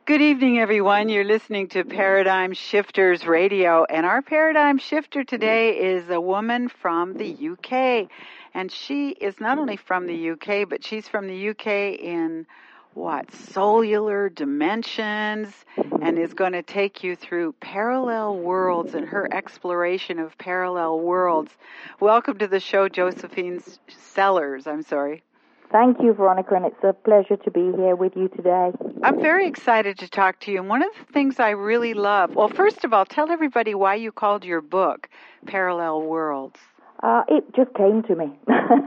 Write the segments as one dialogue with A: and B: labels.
A: Good evening, everyone. You're listening to Paradigm Shifters Radio, and our paradigm shifter today is a woman from the UK. And she is not only from the UK, but she's from the UK in cellular dimensions, and is going to take you through parallel worlds and her exploration of parallel worlds. Welcome to the show, Josephine Sellers.
B: Thank you, Veronica, and it's a pleasure to be here with you today.
A: I'm very excited to talk to you, and one of the things I really love, well, first of all, tell everybody why you called your book Parallel Worlds.
B: It just came to me.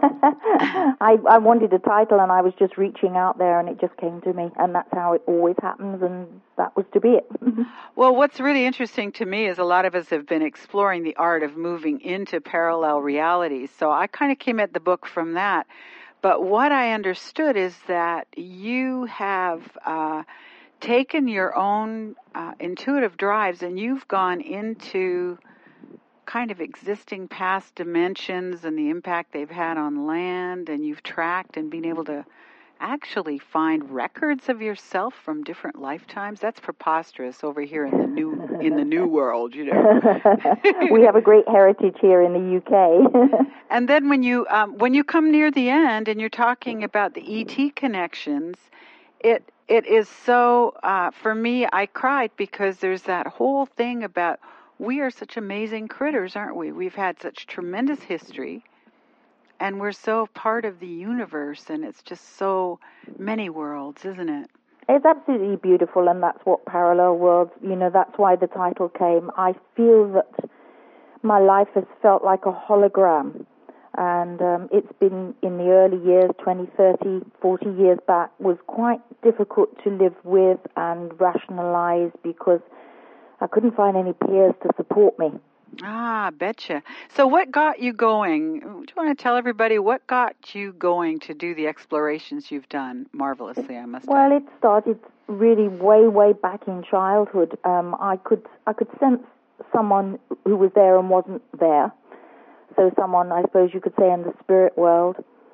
B: I wanted a title, and I was just reaching out there, and it just came to me, and that's how it always happens, and that was to be it.
A: Well, what's really interesting to me is a lot of us have been exploring the art of moving into parallel realities, so I kind of came at the book from that. But what I understood is that you have taken your own intuitive drives and you've gone into kind of existing past dimensions and the impact they've had on land, and you've tracked and been able to actually find records of yourself from different lifetimes. That's preposterous over here in the new world, you know.
B: We have a great heritage here in the UK.
A: And then when you come near the end and you're talking about the ET connections, it is so for me, I cried because there's that whole thing about we are such amazing critters, aren't we? We've had such tremendous history. And we're so part of the universe, and it's just so many worlds, isn't it?
B: It's absolutely beautiful, and that's what Parallel Worlds, that's why the title came. I feel that my life has felt like a hologram, and it's been, in the early years, 20, 30, 40 years back, was quite difficult to live with and rationalize because I couldn't find any peers to support me.
A: Ah, betcha. So what got you going? Do you want to tell everybody what got you going to do the explorations you've done marvelously, I must say?
B: Well, it started really way back in childhood. I could sense someone who was there and wasn't there. So someone, I suppose you could say, in the spirit world.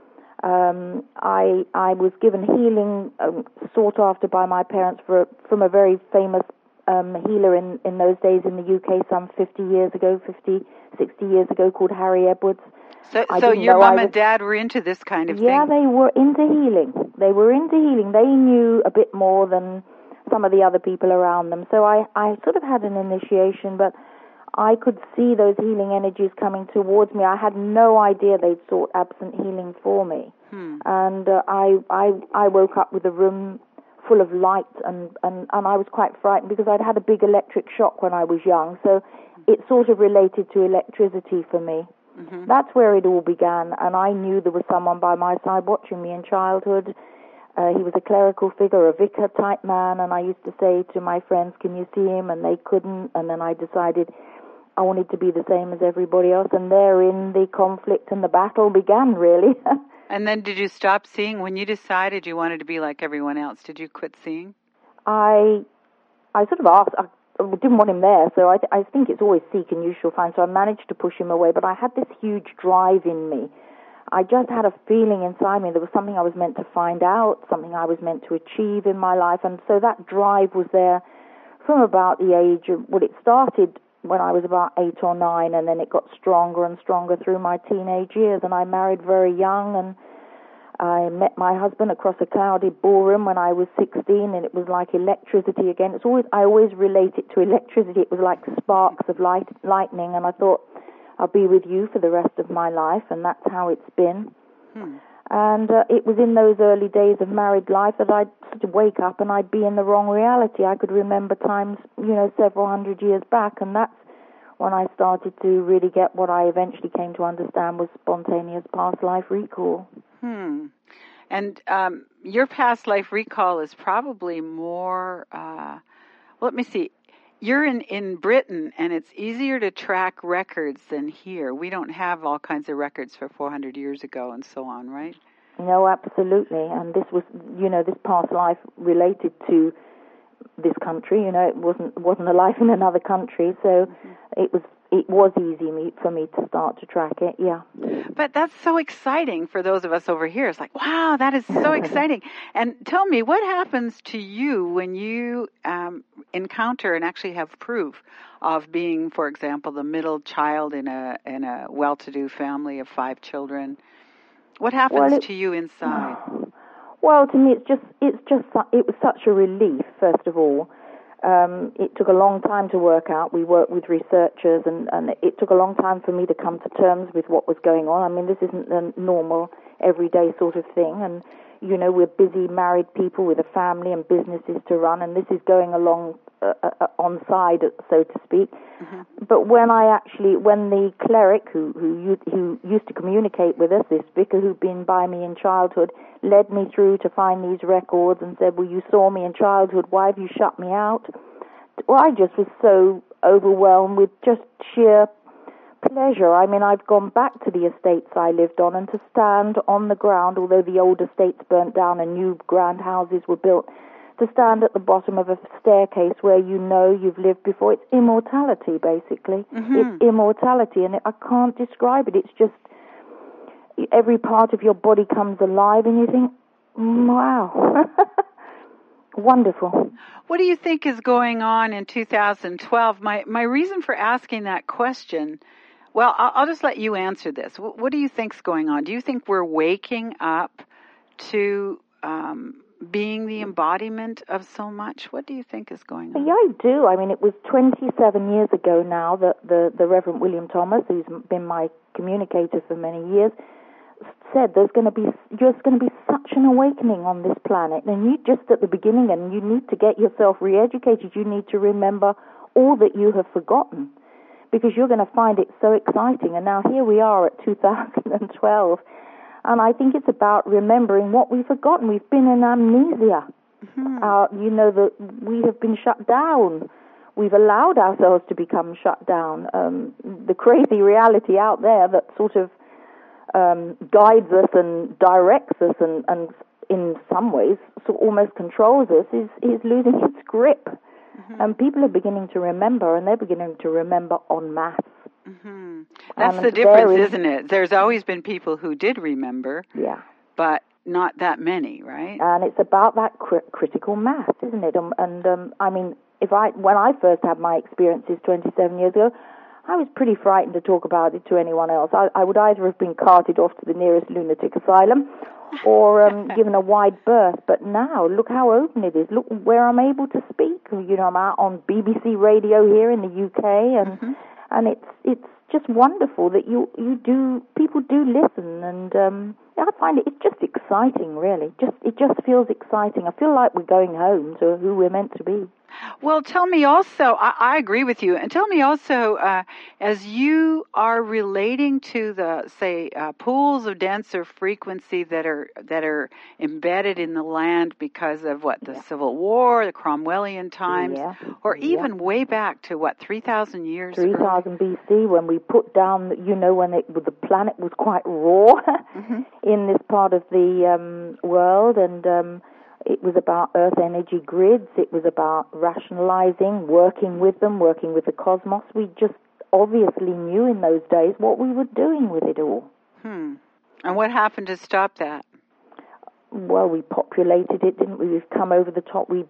B: I was given healing sought after by my parents from a very famous healer in those days in the UK, some 60 years ago, called Harry Edwards.
A: So your mom and dad were into this kind of thing?
B: Yeah, they were into healing. They knew a bit more than some of the other people around them. So I sort of had an initiation, but I could see those healing energies coming towards me. I had no idea they'd sought absent healing for me. And I woke up with a room full of light, and I was quite frightened because I'd had a big electric shock when I was young, so it sort of related to electricity for me. Mm-hmm. That's where it all began, and I knew there was someone by my side watching me in childhood. He was a clerical figure, a vicar-type man, and I used to say to my friends, can you see him? And they couldn't, and then I decided I wanted to be the same as everybody else, and therein the conflict and the battle began, really.
A: And then did you stop seeing? When you decided you wanted to be like everyone else, did you quit seeing?
B: I sort of asked. I didn't want him there, so I think it's always seek and you shall find. So I managed to push him away, but I had this huge drive in me. I just had a feeling inside me there was something I was meant to find out, something I was meant to achieve in my life, and so that drive was there from about the age of, well, it started when I was about 8 or 9, and then it got stronger and stronger through my teenage years, and I married very young, and I met my husband across a clouded ballroom when I was 16, and it was like electricity again. I always relate it to electricity. It was like sparks of lightning, and I thought, I'll be with you for the rest of my life, and that's how it's been. And it was in those early days of married life that I'd sort of wake up and I'd be in the wrong reality. I could remember times, several hundred years back, and that's when I started to really get what I eventually came to understand was spontaneous past life recall.
A: And your past life recall is probably more, let me see. You're in Britain, and it's easier to track records than here. We don't have all kinds of records for 400 years ago and so on, right?
B: No, absolutely. And this was, this past life related to this country. It wasn't a life in another country. So it it was easy for me to start to track it, yeah.
A: But that's so exciting for those of us over here. It's like, wow, that is so exciting. And tell me, what happens to you when you encounter and actually have proof of being, for example, the middle child in a well-to-do family of 5 children? What happens to you inside?
B: Well, to me, it was such a relief, first of all. It took a long time to work out. We worked with researchers, and it took a long time for me to come to terms with what was going on. I mean, this isn't a normal, everyday sort of thing. And, you know, we're busy married people with a family and businesses to run, and this is going along on side, so to speak. Mm-hmm. But when the cleric who used to communicate with us, this vicar who'd been by me in childhood, led me through to find these records and said, well, you saw me in childhood, why have you shut me out? Well, I just was so overwhelmed with just sheer pleasure. I mean, I've gone back to the estates I lived on, and to stand on the ground, although the old estates burnt down and new grand houses were built, to stand at the bottom of a staircase where you know you've lived before, it's immortality, basically. Mm-hmm. It's immortality, and I can't describe it. It's just every part of your body comes alive, and you think, wow, wonderful.
A: What do you think is going on in 2012? My reason for asking that question, well, I'll just let you answer this. What do you think's going on? Do you think we're waking up to being the embodiment of so much? What do you think is going on?
B: Yeah, I do. I mean, it was 27 years ago now that the Reverend William Thomas, who's been my communicator for many years, said there's going to be such an awakening on this planet, and you just at the beginning, and you need to get yourself re-educated. You need to remember all that you have forgotten, because you're going to find it so exciting. And now here we are at 2012, and I think it's about remembering what we've forgotten. We've been in amnesia. Mm-hmm. You know that we have been shut down. We've allowed ourselves to become shut down. The crazy reality out there that sort of guides us and directs us and in some ways so almost controls us is losing its grip. Mm-hmm. And people are beginning to remember, and they're beginning to remember en masse.
A: Mm-hmm. That's the difference, isn't it? There's always been people who did remember,
B: yeah, but
A: not that many, right?
B: And it's about that critical mass, isn't it? And I mean, when I first had my experiences 27 years ago, I was pretty frightened to talk about it to anyone else. I would either have been carted off to the nearest lunatic asylum or given a wide berth. But now, look how open it is. Look where I'm able to speak. You know, I'm out on BBC Radio here in the UK, and mm-hmm. and it's just wonderful that people do listen, and I find it's just exciting, really. It just feels exciting. I feel like we're going home to who we're meant to be.
A: Well, tell me also, I agree with you, and tell me also, as you are relating to the, say, pools of denser frequency that are embedded in the land because of the Civil War, the Cromwellian times, or even way back to 3,000 years ago?
B: 3,000 BC, when we put down, when the planet was quite raw mm-hmm. in this part of the world, and it was about earth energy grids. It was about rationalizing, working with them, working with the cosmos. We just obviously knew in those days what we were doing with it all.
A: And what happened to stop that?
B: Well, we populated it, didn't we? We've come over the top. We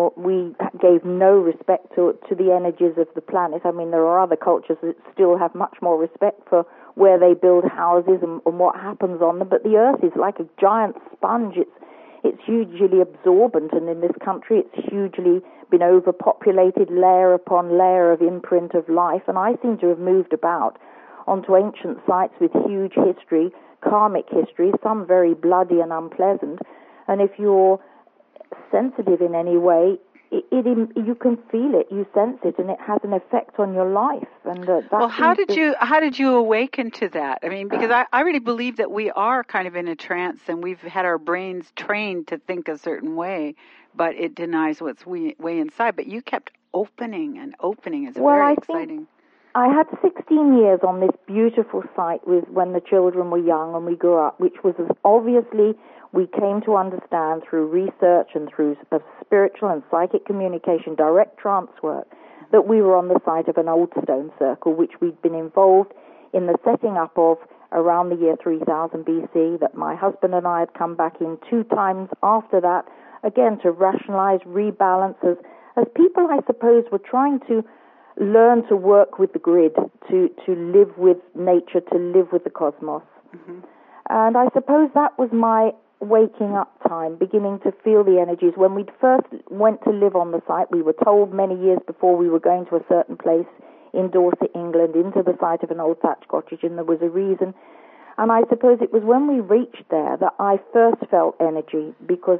B: gave no respect to the energies of the planet. I mean, there are other cultures that still have much more respect for where they build houses and what happens on them. But the earth is like a giant sponge. It's hugely absorbent, and in this country it's hugely been overpopulated, layer upon layer of imprint of life, and I seem to have moved about onto ancient sites with huge history, karmic history, some very bloody and unpleasant, and if you're sensitive in any way, you can feel it, you sense it, and it has an effect on your life. And
A: well, how did you awaken to that? I mean, because I really believe that we are kind of in a trance, and we've had our brains trained to think a certain way, but it denies what's way inside. But you kept opening and opening. It's very exciting.
B: I had 16 years on this beautiful site when the children were young and we grew up, which was obviously we came to understand through research and through spiritual and psychic communication, direct trance work, that we were on the site of an old stone circle, which we'd been involved in the setting up of around the year 3000 BC, that my husband and I had come back in 2 times after that, again, to rationalize, rebalance, as people, I suppose, were trying to learn to work with the grid, to live with nature, to live with the cosmos. Mm-hmm. And I suppose that was my waking up time, beginning to feel the energies. When we first went to live on the site, we were told many years before we were going to a certain place in Dorset, England, into the site of an old thatched cottage, and there was a reason. And I suppose it was when we reached there that I first felt energy, because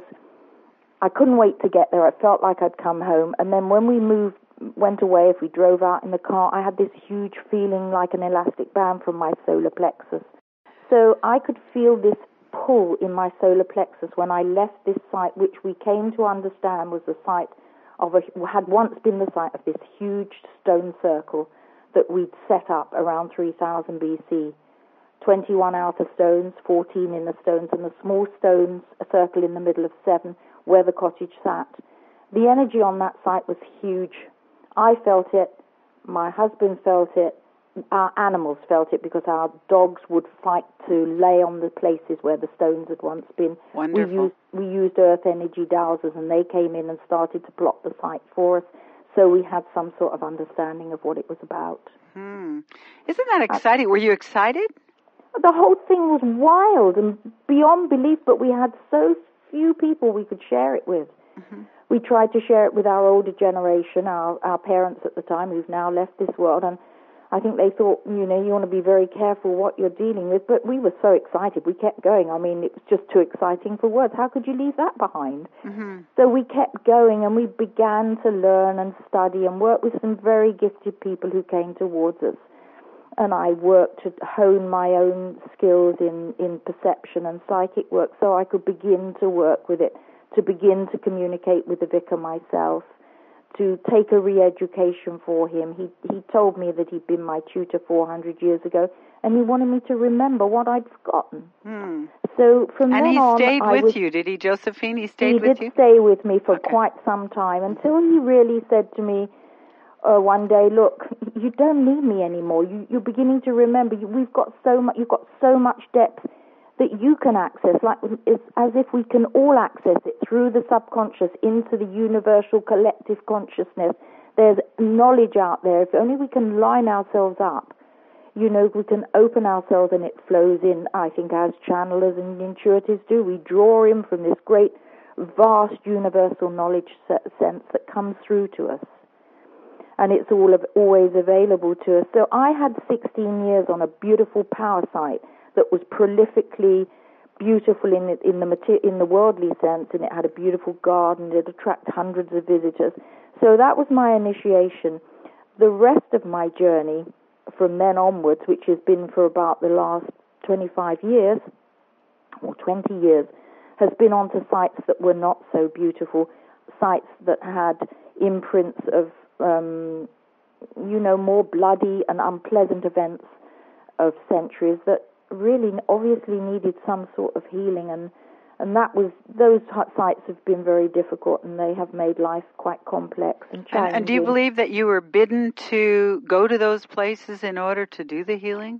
B: I couldn't wait to get there. I felt like I'd come home. And then when we went away, if we drove out in the car, I had this huge feeling like an elastic band from my solar plexus. So I could feel this pull in my solar plexus when I left this site, which we came to understand was the site of had once been the site of this huge stone circle that we'd set up around 3000 BC. 21 outer stones, 14 inner stones, and the small stones, a circle in the middle of 7, where the cottage sat. The energy on that site was huge. I felt it, my husband felt it, our animals felt it, because our dogs would fight to lay on the places where the stones had once been.
A: Wonderful.
B: We used earth energy dowsers, and they came in and started to plot the site for us, so we had some sort of understanding of what it was about.
A: Isn't that exciting? Were you excited?
B: The whole thing was wild and beyond belief, but we had so few people we could share it with. Mm-hmm. We tried to share it with our older generation, our parents at the time, who've now left this world, and I think they thought, you want to be very careful what you're dealing with, but we were so excited. We kept going. I mean, it was just too exciting for words. How could you leave that behind? Mm-hmm. So we kept going, and we began to learn and study and work with some very gifted people who came towards us. And I worked to hone my own skills in perception and psychic work, so I could begin to work with it, to begin to communicate with the vicar myself, to take a re-education for him. He told me that he'd been my tutor 400 years ago, and he wanted me to remember what I'd forgotten. So from then on,
A: and he stayed with you, did he, Josephine? He stayed with you?
B: He did stay with me for quite some time, until he really said to me one day, look, you don't need me anymore. You're beginning to remember. You've got so much depth that you can access, like it's as if we can all access it through the subconscious into the universal collective consciousness. There's knowledge out there. If only we can line ourselves up, we can open ourselves and it flows in. I think as channelers and intuitives do, we draw in from this great, vast universal knowledge sense that comes through to us. And it's always available to us. So I had 16 years on a beautiful power site that was prolifically beautiful in the worldly sense, and it had a beautiful garden. It attracted hundreds of visitors. So that was my initiation. The rest of my journey from then onwards, which has been for about the last 25 years, or 20 years, has been onto sites that were not so beautiful, sites that had imprints of more bloody and unpleasant events of centuries that really obviously needed some sort of healing, and those sites have been very difficult, and they have made life quite complex and challenging.
A: And do you believe that you were bidden to go to those places in order to do the healing?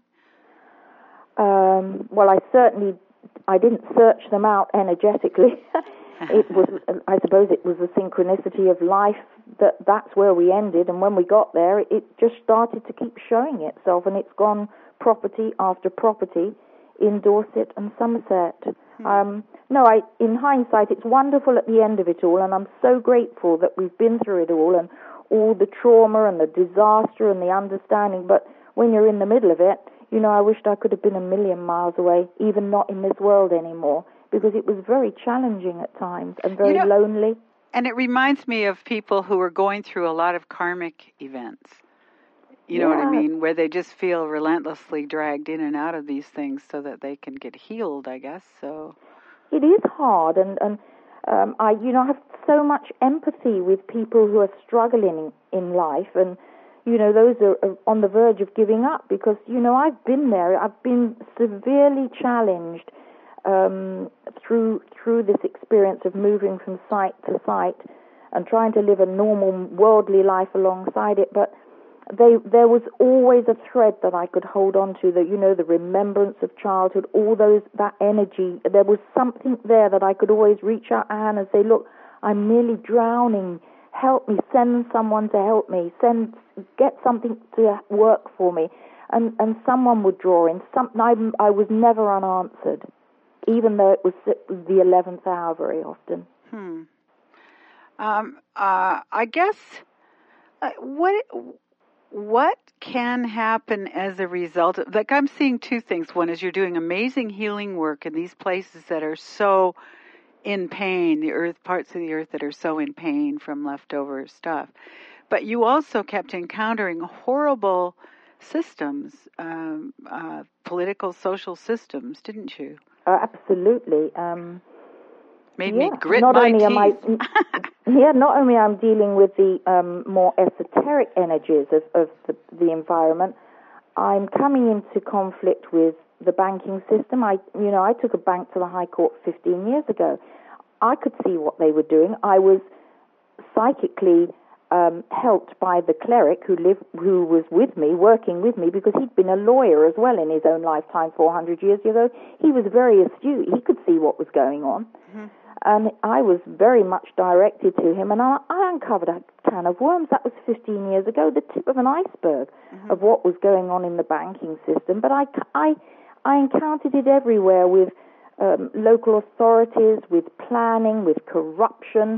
B: Well, I didn't search them out energetically. I suppose it was the synchronicity of life that's where we ended, and when we got there, it just started to keep showing itself, and it's gone property after property in Dorset and Somerset. In hindsight, it's wonderful at the end of it all, and I'm so grateful that we've been through it all, and all the trauma and the disaster and the understanding, but when you're in the middle of it, I wished I could have been a million miles away, even not in this world anymore, because it was very challenging at times and very lonely.
A: And it reminds me of people who are going through a lot of karmic events. You know what I mean? Where they just feel relentlessly dragged in and out of these things so that they can get healed, I guess. So
B: it is hard, and I have so much empathy with people who are struggling in life, and those are on the verge of giving up, because I've been there. I've been severely challenged through this experience of moving from site to site, and trying to live a normal worldly life alongside it. But there was always a thread that I could hold on to, that, the remembrance of childhood, all that energy. There was something there that I could always reach out a hand and say, look, I'm nearly drowning. Help me. Send someone to help me. Get something to work for me. And someone would draw in. I was never unanswered, even though it was the 11th hour very often.
A: I guess what can happen as a result of, like, I'm seeing two things. One is you're doing amazing healing work in these places that are so in pain, parts of the earth that are so in pain from leftover stuff. But you also kept encountering horrible systems, political, social systems, didn't you?
B: Absolutely.
A: Made me grit my teeth.
B: Not only I'm dealing with the more esoteric energies of the environment, I'm coming into conflict with the banking system. I took a bank to the High Court 15 years ago. I could see what they were doing. I was psychically helped by the cleric who was with me, working with me, because he'd been a lawyer as well in his own lifetime 400 years ago. He was very astute. He could see what was going on. Mm-hmm. And I was very much directed to him, and I uncovered a can of worms. That was 15 years ago, the tip of an iceberg of what was going on in the banking system. But I encountered it everywhere, with local authorities, with planning, with corruption,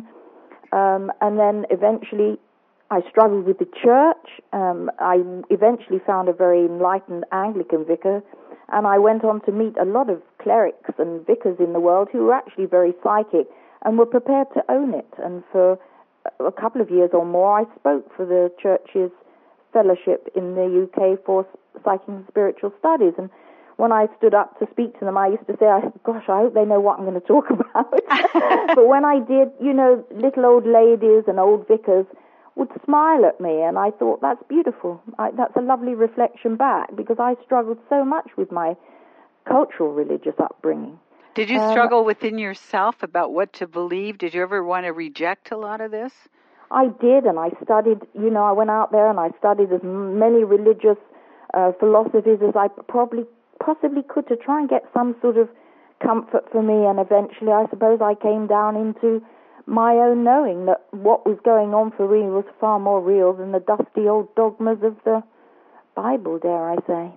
B: and then eventually I struggled with the church. I eventually found a very enlightened Anglican vicar, and I went on to meet a lot of clerics and vicars in the world who were actually very psychic and were prepared to own it. And for a couple of years or more, I spoke for the church's fellowship in the UK for psychic and spiritual studies. And when I stood up to speak to them, I used to say, gosh, I hope they know what I'm going to talk about. But when I did, little old ladies and old vicars would smile at me, and I thought, that's beautiful. That's a lovely reflection back, because I struggled so much with my cultural religious upbringing.
A: Did you struggle within yourself about what to believe? Did you ever want to reject a lot of this?
B: I did, and I studied, I went out there and I studied as many religious philosophies as I possibly could, to try and get some sort of comfort for me. And eventually, I suppose, I came down into my own knowing that what was going on for me was far more real than the dusty old dogmas of the Bible, dare I say.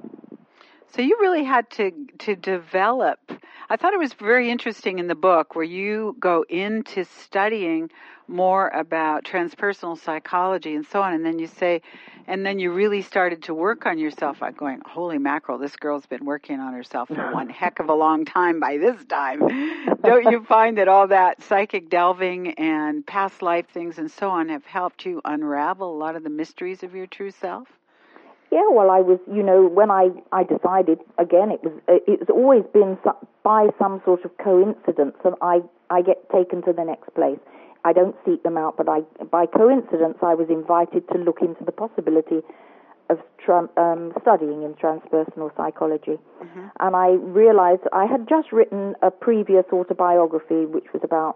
A: So you really had to develop. I thought it was very interesting in the book where you go into studying more about transpersonal psychology and so on, and then you say, and then you really started to work on yourself. I'm going, holy mackerel, this girl's been working on herself for one heck of a long time by this time. Don't you find that all that psychic delving and past life things and so on have helped you unravel a lot of the mysteries of your true self?
B: Yeah, well, I was, when I decided, again, it's always been by some sort of coincidence that I get taken to the next place. I don't seek them out, but by coincidence I was invited to look into the possibility of studying in transpersonal psychology. Mm-hmm. And I realized I had just written a previous autobiography, which was about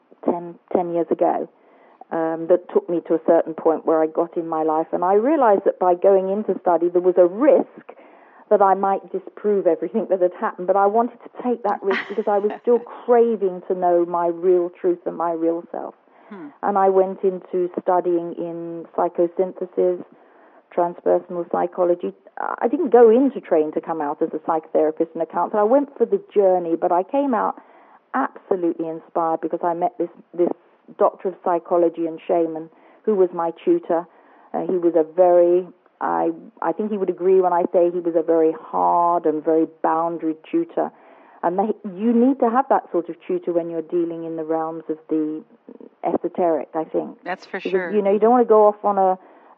B: 10 years ago. That took me to a certain point where I got in my life, and I realized that by going into study there was a risk that I might disprove everything that had happened, but I wanted to take that risk because I was still craving to know my real truth and my real self. And I went into studying in psychosynthesis, transpersonal psychology. I didn't go in to train to come out as a psychotherapist and a counselor. I went for the journey, but I came out absolutely inspired because I met this doctor of psychology and shaman who was my tutor. He was a very, I think he would agree when I say he was a very hard and very boundary tutor. And you need to have that sort of tutor when you're dealing in the realms of the esoteric, I think.
A: That's for sure.
B: You don't want to go off on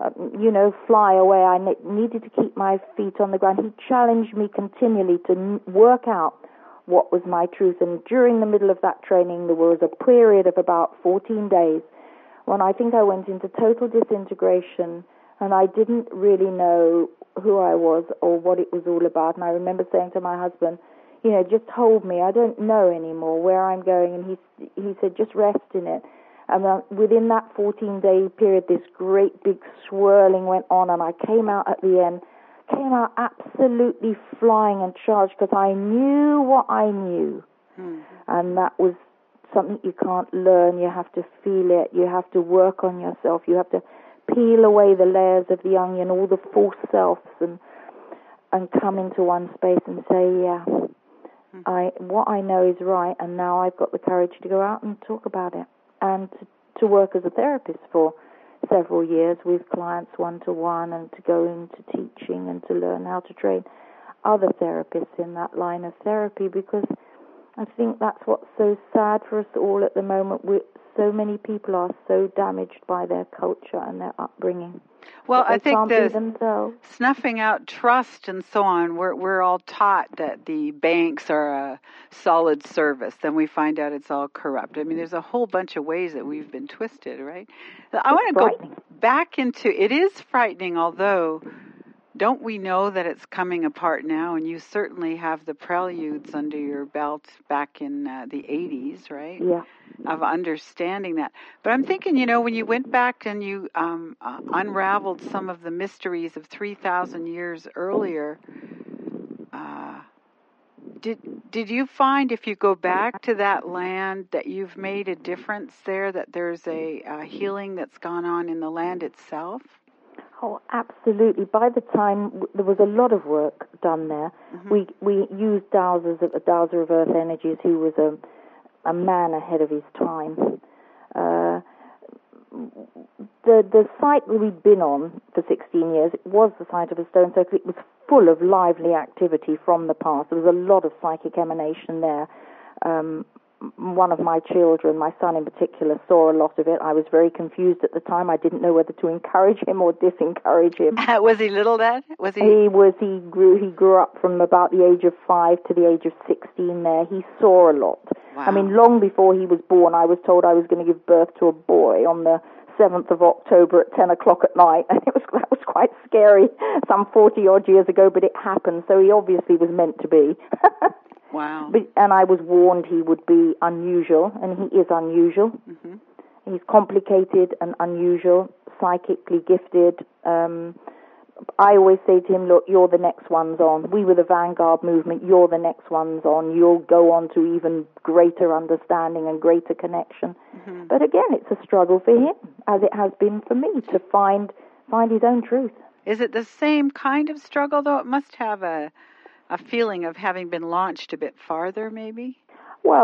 B: fly away. I needed to keep my feet on the ground. He challenged me continually to work out what was my truth. And during the middle of that training, there was a period of about 14 days when I think I went into total disintegration, and I didn't really know who I was or what it was all about. And I remember saying to my husband, just hold me. I don't know anymore where I'm going. And he said, just rest in it. And within that 14-day period, this great big swirling went on, and I came out at the end, came out absolutely flying and charged because I knew what I knew. And that was something you can't learn. You have to feel it. You have to work on yourself. You have to peel away the layers of the onion, all the false selves, and come into one space and say, yeah, what I know is right, and now I've got the courage to go out and talk about it, and to work as a therapist for several years with clients one-to-one, and to go into teaching and to learn how to train other therapists in that line of therapy, because I think that's what's so sad for us all at the moment. So many people are so damaged by their culture and their upbringing.
A: Well, I think
B: the
A: snuffing out trust and so on, we're all taught that the banks are a solid service. Then we find out it's all corrupt. I mean, there's a whole bunch of ways that we've been twisted, right? I want to go back into, it is frightening, although don't we know that it's coming apart now? And you certainly have the preludes under your belt back in the 80s, right?
B: Yeah.
A: Of understanding that. But I'm thinking, when you went back and you unraveled some of the mysteries of 3,000 years earlier, did you find if you go back to that land that you've made a difference there, that there's a healing that's gone on in the land itself?
B: Oh, absolutely. By the time there was a lot of work done there, we used Dowser of Earth Energies, who was a man ahead of his time. The site we'd been on for 16 years, it was the site of a stone circle. It was full of lively activity from the past. There was a lot of psychic emanation there. One of my children, my son in particular, saw a lot of it. I was very confused at the time. I didn't know whether to encourage him or disencourage him.
A: Was he little then?
B: He grew up from about the age of 5 to the age of 16 there. He saw a lot.
A: Wow.
B: I mean, long before he was born, I was told I was going to give birth to a boy on the 7th of October at 10 o'clock at night, and that was quite scary some 40-odd years ago, but it happened, so he obviously was meant to be.
A: Wow.
B: And I was warned he would be unusual, and he is unusual. He's complicated and unusual, psychically gifted. I always say to him, look, you're the next ones on. We were the vanguard movement. You're the next ones on. You'll go on to even greater understanding and greater connection. But again, it's a struggle for him, as it has been for me, to find his own truth. Is
A: it the same kind of struggle, though? It must have a feeling of having been launched a bit farther, maybe?
B: Well,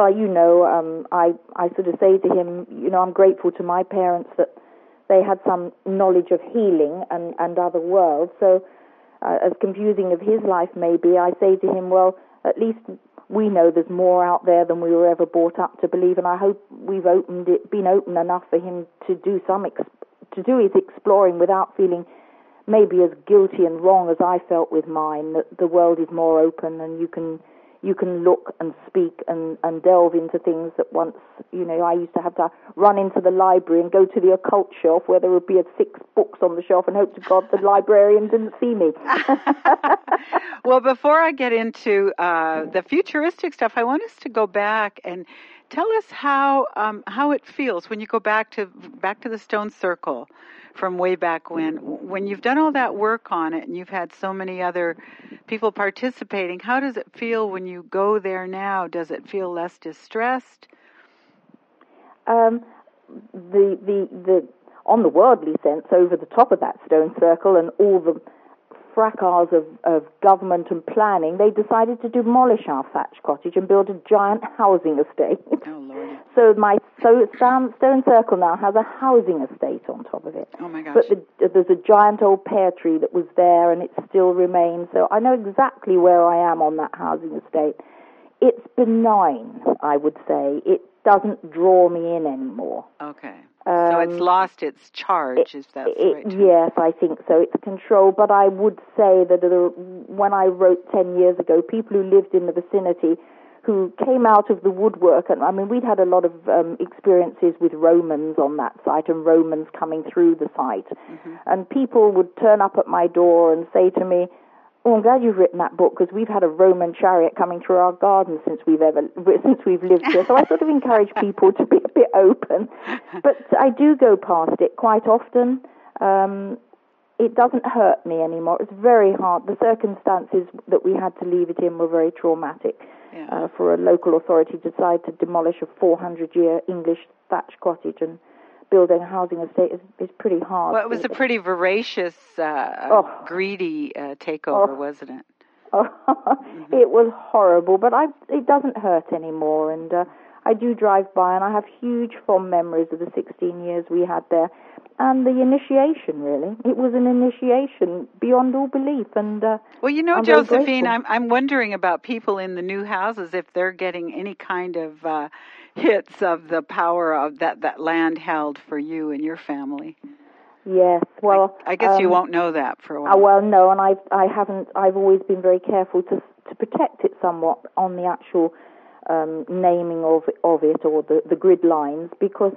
B: I sort of say to him, I'm grateful to my parents that they had some knowledge of healing and other worlds. So as confusing as his life may be, I say to him, well, at least we know there's more out there than we were ever brought up to believe, and I hope we've been open enough for him to do his exploring without feeling maybe as guilty and wrong as I felt with mine, that the world is more open and you can look and speak and delve into things that once, I used to have to run into the library and go to the occult shelf where there would be 6 books on the shelf and hope to God the librarian didn't see me.
A: Well, before I get into the futuristic stuff, I want us to go back and tell us how it feels when you go back to the stone circle from way back when you've done all that work on it and you've had so many other people participating. How does it feel when you go there now? Does it feel less distressed?
B: The on the worldly sense, over the top of that stone circle and all the fracas of government and planning, they decided to demolish our thatch cottage and build a giant housing estate.
A: Oh, Lord.
B: So my stone circle now has a housing estate on top of it.
A: Oh, my gosh.
B: But there's a giant old pear tree that was there, and it still remains. So I know exactly where I am on that housing estate. It's benign, I would say. It doesn't draw me in anymore.
A: Okay. So it's lost its charge, if that's right.
B: Yes, I think so. It's control. But I would say that when I wrote 10 years ago, people who lived in the vicinity who came out of the woodwork, and I mean, we'd had a lot of experiences with Romans on that site and Romans coming through the site. And people would turn up at my door and say to me, Oh, I'm glad you've written that book, because we've had a Roman chariot coming through our garden since we've lived here. So I sort of encourage people to be a bit open. But I do go past it quite often. It doesn't hurt me anymore. It's very hard. The circumstances that we had to leave it in were very traumatic.
A: Yeah.
B: For a local authority to decide to demolish a 400-year English thatch cottage and building a housing estate is pretty hard.
A: Well, it was a pretty voracious, greedy takeover, wasn't it?
B: It was horrible, but it doesn't hurt anymore, and I do drive by, and I have huge fond memories of the 16 years we had there, and the initiation, really. It was an initiation beyond all belief, and
A: well, you know,
B: I'm
A: Josephine, I'm wondering about people in the new houses, if they're getting any kind of hits of the power of that land held for you and your family.
B: Yes, well,
A: I guess you won't know that for a while.
B: Well, no, and I haven't. I've always been very careful to protect it somewhat on the actual naming of it or the grid lines, because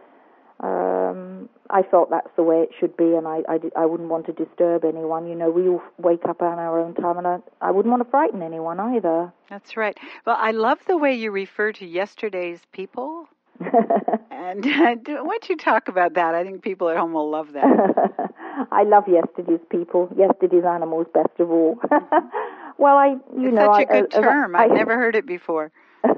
B: I felt that's the way it should be, and I wouldn't want to disturb anyone. You know, we all wake up on our own time, and I wouldn't want to frighten anyone either.
A: That's right. Well, I love the way you refer to yesterday's people. And why don't you talk about that? I think people at home will love that.
B: I love yesterday's people, yesterday's animals, best of all. Well,
A: it's such a good term. I've never heard it before.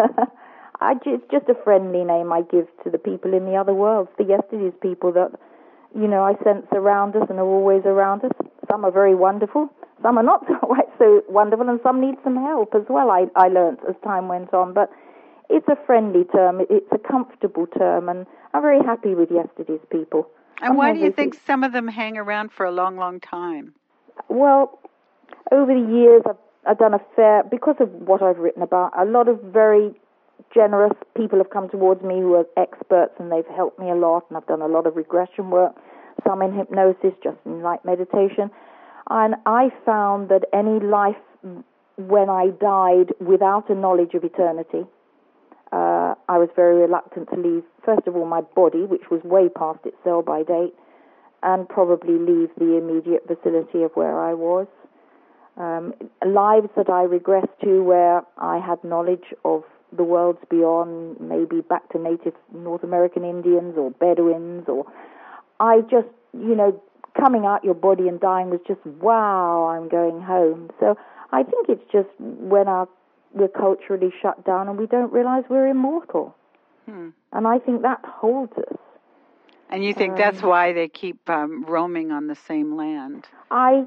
B: It's just a friendly name I give to the people in the other worlds, the yesterday's people that, you know, I sense around us and are always around us. Some are very wonderful, some are not quite so wonderful, and some need some help as well, I learnt as time went on. But it's a friendly term, it's a comfortable term, and I'm very happy with yesterday's people.
A: And why do you think some of them hang around for a long, long time?
B: Well, over the years, I've done because of what I've written about, a lot of very generous people have come towards me who are experts, and they've helped me a lot, and I've done a lot of regression work, some in hypnosis, just in light meditation. And I found that any life when I died without a knowledge of eternity, I was very reluctant to leave, first of all, my body, which was way past its sell-by date, and probably leave the immediate vicinity of where I was. Lives that I regressed to where I had knowledge of the worlds beyond, maybe back to native North American Indians or Bedouins, or I just, you know, coming out your body and dying was just, wow, I'm going home. So I think it's just when we're culturally shut down and we don't realize we're immortal. And I think that holds us.
A: And you think that's why they keep roaming on the same land? I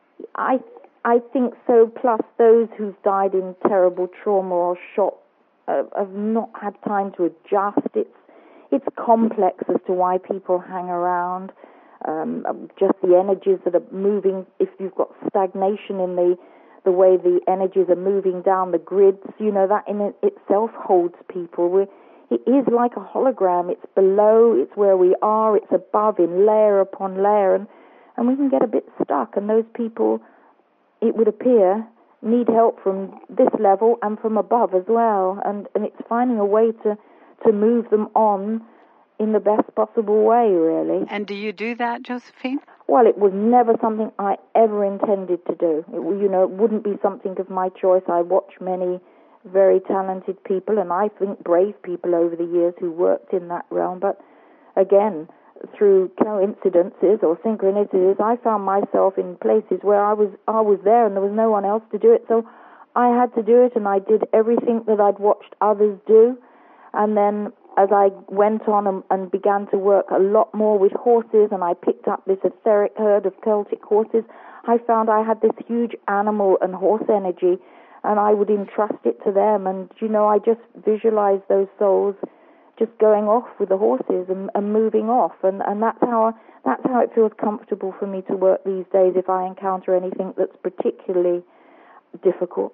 B: think so. Plus, those who've died in terrible trauma or shock have not had time to adjust. It's complex as to why people hang around. Just the energies that are moving. If you've got stagnation in the way the energies are moving down the grids, you know, that in itself holds people. It is like a hologram. It's below, it's where we are, it's above in layer upon layer, and we can get a bit stuck. And those people, it would appear, need help from this level and from above as well. And it's finding a way to move them on in the best possible way, really.
A: And do you do that, Josephine?
B: Well, it was never something I ever intended to do. It wouldn't be something of my choice. I watch many very talented people, and I think brave people over the years who worked in that realm. But again, through coincidences or synchronicities, I found myself in places where I was there and there was no one else to do it. So I had to do it, and I did everything that I'd watched others do. And then as I went on and began to work a lot more with horses, and I picked up this etheric herd of Celtic horses, I found I had this huge animal and horse energy, and I would entrust it to them. And, you know, I just visualized those souls just going off with the horses and moving off. And that's how it feels comfortable for me to work these days if I encounter anything that's particularly difficult.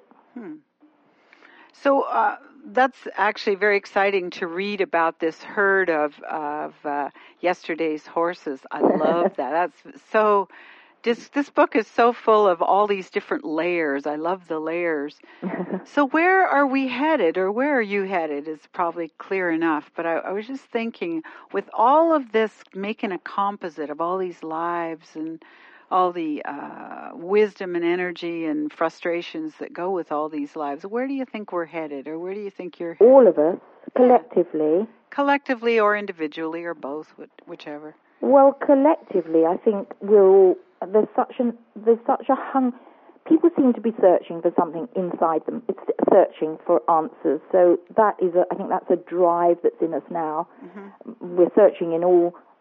A: So that's actually very exciting to read about this herd of yesterday's horses. I love that. That's so... This book is so full of all these different layers. I love the layers. So where are we headed, or where are you headed is probably clear enough. But I was just thinking, with all of this, making a composite of all these lives and all the wisdom and energy and frustrations that go with all these lives. Where do you think we're headed, or where do you think you're headed?
B: All of us, collectively.
A: Collectively or individually or both, whichever.
B: Well, collectively, I think we're all, there's such a people seem to be searching for something inside them. It's searching for answers. So that is I think that's a drive that's in us now. Mm-hmm. We're searching in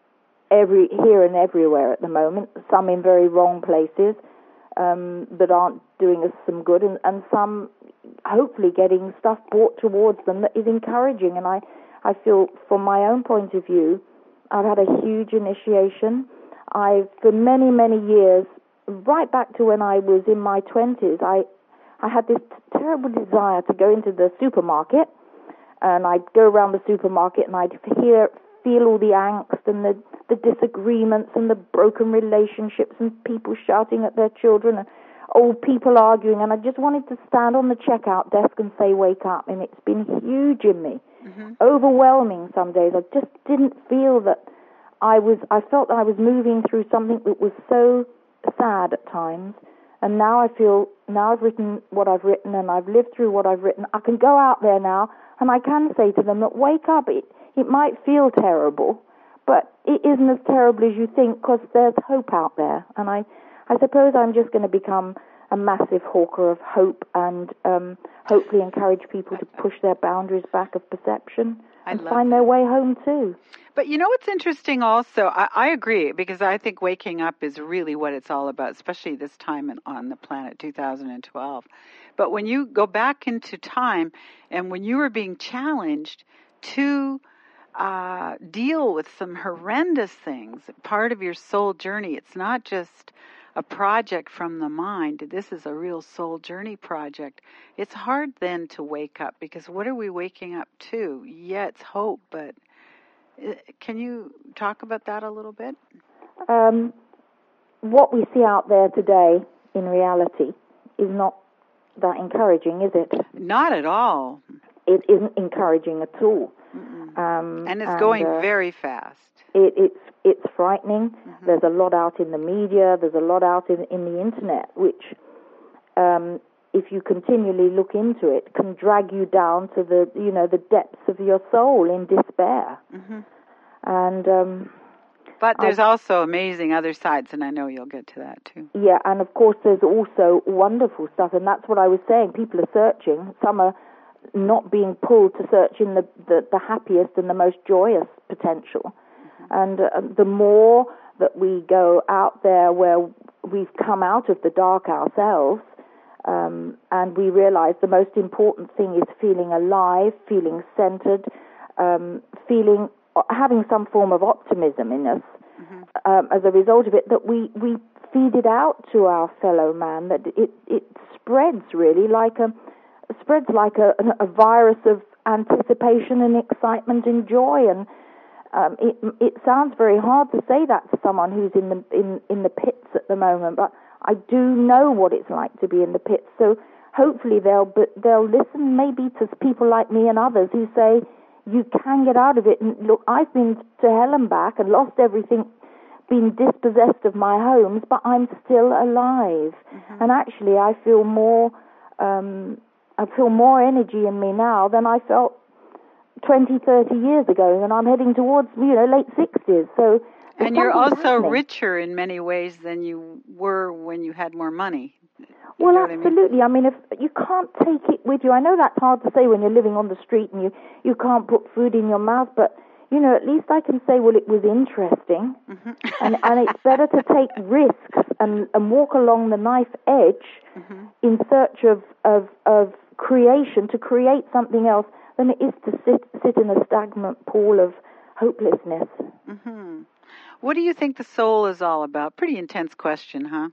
B: here and everywhere at the moment, some in very wrong places that aren't doing us some good, and some hopefully getting stuff brought towards them that is encouraging. And I feel, from my own point of view, I've had a huge initiation. For many, many years, right back to when I was in my 20s, I had this terrible desire to go into the supermarket, and I'd go around the supermarket and I'd feel all the angst and the disagreements and the broken relationships and people shouting at their children and old people arguing, and I just wanted to stand on the checkout desk and say, wake up. And it's been huge in me. Mm-hmm. Overwhelming some days. I just didn't feel that I felt that I was moving through something that was so sad at times. And now I feel, now I've written what I've written and I've lived through what I've written, I can go out there now and I can say to them that wake up. It might feel terrible, but it isn't as terrible as you think, because there's hope out there. And I suppose I'm just going to become a massive hawker of hope and hopefully encourage people to push their boundaries back of perception and find their way home too.
A: But you know what's interesting also? I agree, because I think waking up is really what it's all about, especially this time on the planet, 2012. But when you go back into time and when you were being challenged to deal with some horrendous things, part of your soul journey, it's not just a project from the mind. This is a real soul journey project. It's hard then to wake up, because what are we waking up to? Yeah, it's hope, but can you talk about that a little bit?
B: What we see out there today in reality is not that encouraging, is it?
A: Not at all.
B: It isn't encouraging at all.
A: And it's going very fast.
B: It's frightening. Mm-hmm. There's a lot out in the media. There's a lot out in the internet, which, if you continually look into it, can drag you down to the depths of your soul in despair. Mm-hmm. And
A: but there's also amazing other sides, and I know you'll get to that too.
B: Yeah, and of course there's also wonderful stuff, and that's what I was saying. People are searching. Some are not being pulled to search in the happiest and the most joyous potential. Mm-hmm. And the more that we go out there where we've come out of the dark ourselves, and we realize the most important thing is feeling alive, feeling centered, having some form of optimism in us, mm-hmm. As a result of it, that we feed it out to our fellow man, that it spreads really like a virus of anticipation and excitement and joy. And it sounds very hard to say that to someone who's in the pits at the moment, but I do know what it's like to be in the pits. So hopefully they'll listen maybe to people like me and others who say you can get out of it. And look, I've been to hell and back and lost everything, been dispossessed of my homes, but I'm still alive. Mm-hmm. And actually I feel more energy in me now than I felt 20, 30 years ago, and I'm heading towards, late 60s. So,
A: and you're also richer in many ways than you were when you had more money.
B: Well, absolutely. I mean, if you can't take it with you, I know that's hard to say when you're living on the street and you can't put food in your mouth, but at least I can say, well, it was interesting, mm-hmm. and it's better to take risks and walk along the knife edge, mm-hmm. in search of creation, to create something else, than it is to sit in a stagnant pool of hopelessness.
A: Mm-hmm. What do you think the soul is all about? Pretty intense question, huh?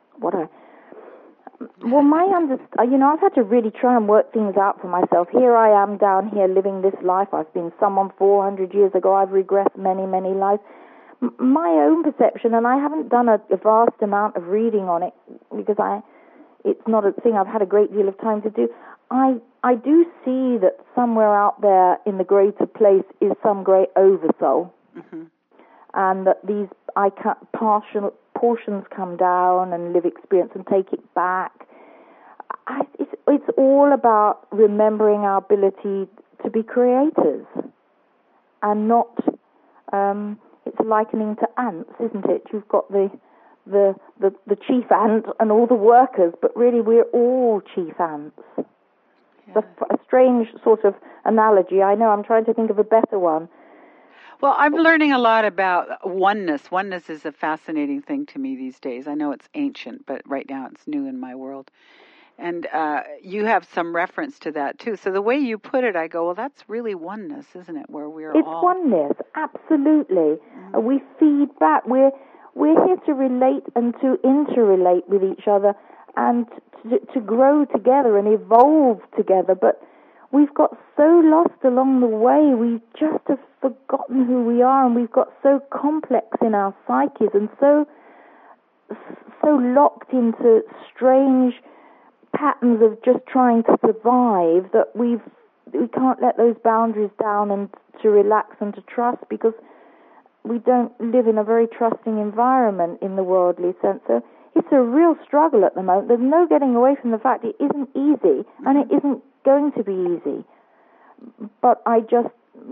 B: I've had to really try and work things out for myself. Here I am down here living this life. I've been someone 400 years ago. I've regressed many, many lives. My own perception, and I haven't done a vast amount of reading on it because it's not a thing I've had a great deal of time to do. I do see that somewhere out there in the greater place is some great oversoul. Mm-hmm. and that these portions come down and live experience and take it back. It's all about remembering our ability to be creators, and not. It's likening to ants, isn't it? You've got the chief ant and all the workers, but really we're all chief ants. Yeah. It's a strange sort of analogy. I know. I'm trying to think of a better one.
A: Well, I'm learning a lot about oneness. Oneness is a fascinating thing to me these days. I know it's ancient, but right now it's new in my world. And you have some reference to that, too. So the way you put it, I go, well, that's really oneness, isn't it, where we're
B: It's oneness, absolutely. Mm-hmm. We feed back. We're here to relate and to interrelate with each other and to grow together and evolve together. But we've got so lost along the way. We just have forgotten who we are, and we've got so complex in our psyches and so locked into strange patterns of just trying to survive that we can't let those boundaries down and to relax and to trust, because we don't live in a very trusting environment in the worldly sense. So it's a real struggle at the moment. There's no getting away from the fact it isn't easy, and it isn't going to be easy. But I just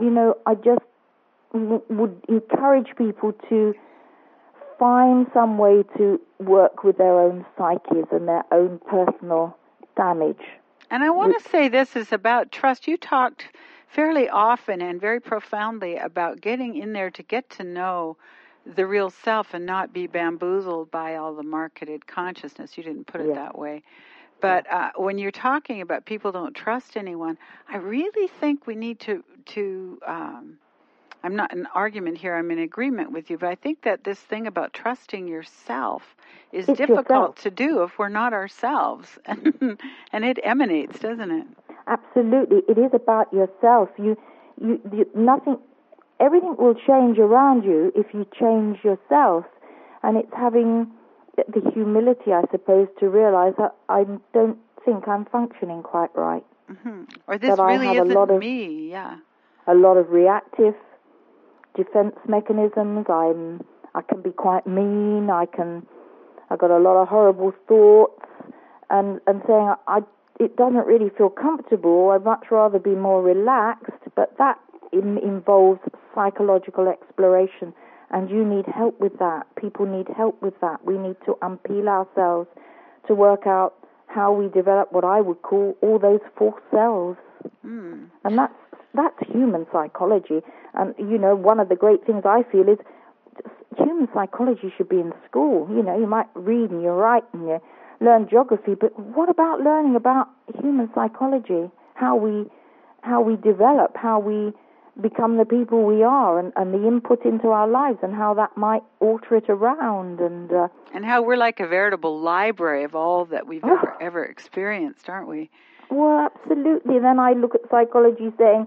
B: would encourage people to find some way to work with their own psyches and their own personal damage.
A: And I want to say this is about trust. You talked fairly often and very profoundly about getting in there to get to know the real self and not be bamboozled by all the marketed consciousness. You didn't put it that way. But when you're talking about people don't trust anyone, I really think we need to I'm not in argument here, I'm in agreement with you, but I think that this thing about trusting yourself is difficult to do if we're not ourselves. And it emanates, doesn't it?
B: Absolutely. It is about yourself. Everything will change around you if you change yourself. And it's having the humility, I suppose, to realize that I don't think I'm functioning quite right.
A: Mm-hmm. Or this really isn't me, yeah.
B: A lot of reactive defense mechanisms. I can be quite mean. I've got a lot of horrible thoughts, and saying it doesn't really feel comfortable. I'd much rather be more relaxed, but that involves psychological exploration, and you need help with that. People need help with that. We need to unpeel ourselves to work out how we develop what I would call all those false selves. Mm. And that's human psychology. And, one of the great things I feel is human psychology should be in school. You might read and you write and you learn geography, but what about learning about human psychology, how we develop, how we become the people we are, and the input into our lives, and how that might alter it around,
A: and how we're like a veritable library of all that we've ever experienced, aren't we?
B: Well, absolutely. Then I look at psychology saying,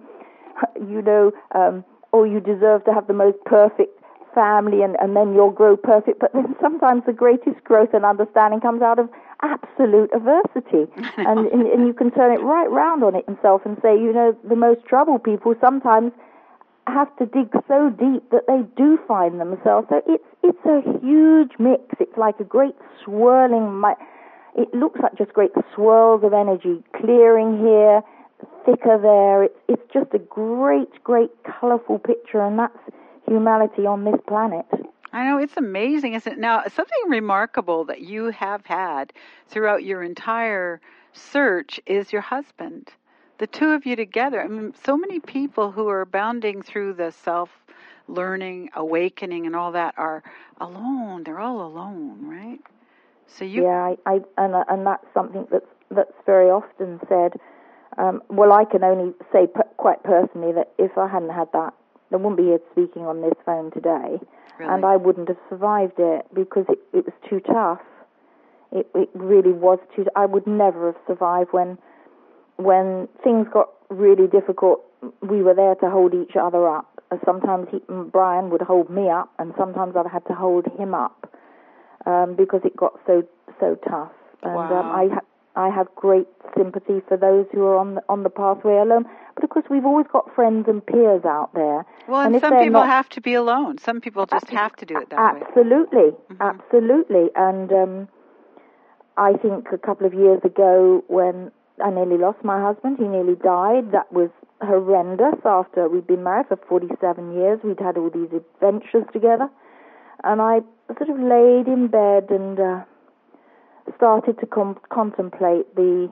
B: you deserve to have the most perfect family, and then you'll grow perfect. But then sometimes the greatest growth and understanding comes out of absolute adversity. and you can turn it right round on it himself and say, the most troubled people sometimes have to dig so deep that they do find themselves. So it's a huge mix. It's like a great swirling. It looks like just great swirls of energy, clearing here, thicker there. It's just a great, colourful picture, and that's humanity on this planet.
A: I know, it's amazing, isn't it? Now, something remarkable that you have had throughout your entire search is your husband. The two of you together. I mean, so many people who are bounding through the self-learning, awakening, and all that are alone. They're all alone, right? So and that's something that's very often said. I can only say quite personally that if I hadn't had that, I wouldn't be here speaking on this phone today. Really?
B: And I wouldn't have survived it because it was too tough. It really was too. I would never have survived when things got really difficult. We were there to hold each other up. Sometimes Brian would hold me up, and sometimes I've had to hold him up because it got so tough. And
A: wow.
B: I have great sympathy for those who are on the pathway alone. But of course, we've always got friends and peers out there.
A: Well, and some people have to be alone. Some people just have to do it that way.
B: Absolutely, absolutely. And I think a couple of years ago when I nearly lost my husband, he nearly died. That was horrendous. After we'd been married for 47 years, we'd had all these adventures together. And I sort of laid in bed and started to contemplate the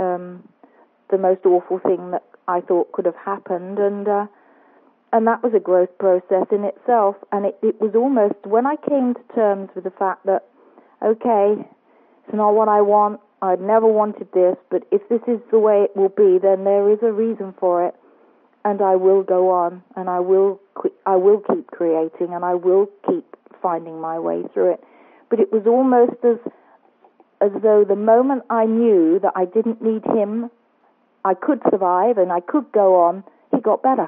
B: most awful thing that I thought could have happened, and that was a growth process in itself. And it was almost when I came to terms with the fact that, okay, it's not what I want. I'd never wanted this, but if this is the way it will be, then there is a reason for it, and I will go on, and I will keep creating, and I will keep finding my way through it. But it was almost as though the moment I knew that I didn't need him, I could survive and I could go on, he got better.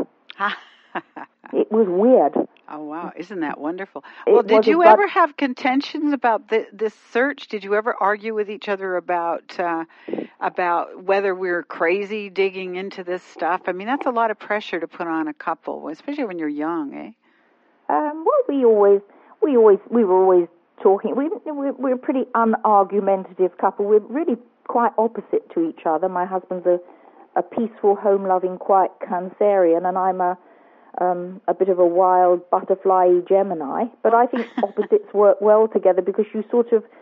B: It was weird.
A: Oh, wow. Isn't that wonderful? Well, did you ever have contentions about this search? Did you ever argue with each other about whether we were crazy digging into this stuff? I mean, that's a lot of pressure to put on a couple, especially when you're young, eh?
B: Well, we were always talking. We're a pretty unargumentative couple. We're really quite opposite to each other. My husband's a peaceful, home-loving, quiet Cancerian, and I'm a bit of a wild butterfly Gemini. But I think opposites work well together because you sort of,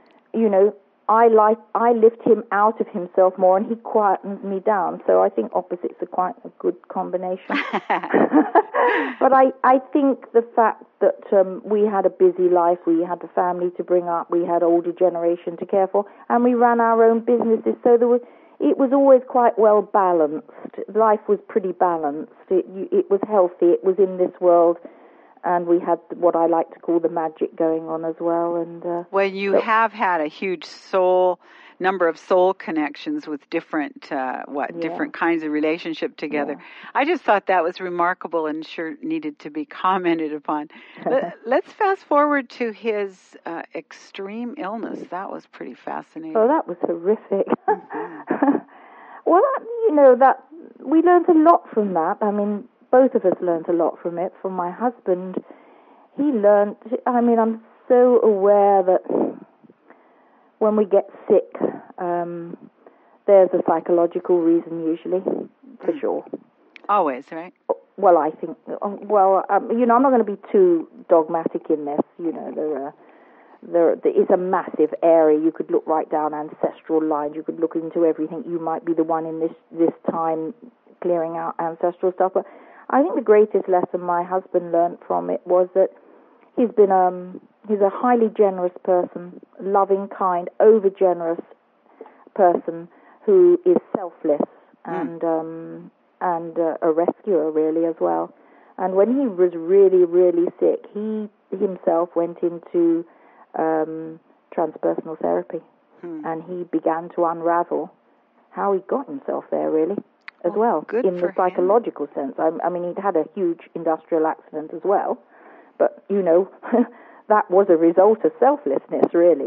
B: I lift him out of himself more, and he quietens me down. So I think opposites are quite a good combination. But I think the fact that we had a busy life, we had a family to bring up, we had older generation to care for, and we ran our own businesses, so it was always quite well balanced. Life was pretty balanced. It was healthy. It was in this world. And we had what I like to call the magic going on as well. And
A: well, you have had a huge number of soul connections with different kinds of relationship together. Yeah. I just thought that was remarkable and sure needed to be commented upon. Let's fast forward to his extreme illness. That was pretty fascinating.
B: Oh, that was horrific. Mm-hmm. Well, that we learned a lot from that. I mean, both of us learned a lot from it. From my husband, he learned, I'm so aware that when we get sick, there's a psychological reason usually, for sure.
A: Always, right?
B: Well, I think, I'm not going to be too dogmatic in this. There is a massive area. You could look right down ancestral lines. You could look into everything. You might be the one in this time clearing out ancestral stuff. But I think the greatest lesson my husband learned from it was that he's a highly generous person, loving, kind, over-generous person who is selfless and a rescuer really as well. And when he was really, really sick, he himself went into transpersonal therapy, and he began to unravel how he got himself there really as well, in the psychological sense. I mean, he'd had a huge industrial accident as well, but that was a result of selflessness really.